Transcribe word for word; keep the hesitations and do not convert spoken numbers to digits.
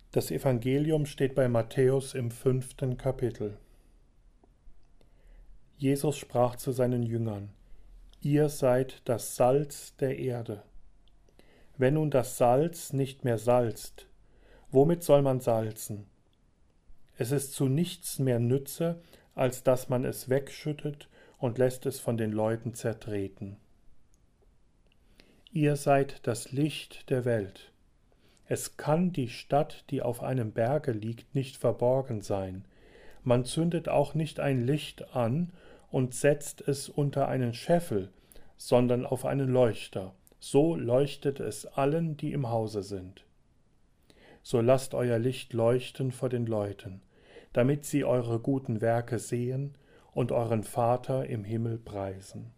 Das Evangelium steht bei Matthäus im fünften Kapitel. Jesus sprach zu seinen Jüngern: Ihr seid das Salz der Erde. Wenn nun das Salz nicht mehr salzt, womit soll man salzen? Es ist zu nichts mehr Nütze, als dass man es wegschüttet und lässt es von den Leuten zertreten. Ihr seid das Licht der Welt. Es kann die Stadt, die auf einem Berge liegt, nicht verborgen sein. Man zündet auch nicht ein Licht an und setzt es unter einen Scheffel, sondern auf einen Leuchter. So leuchtet es allen, die im Hause sind. So lasst euer Licht leuchten vor den Leuten, damit sie eure guten Werke sehen und euren Vater im Himmel preisen.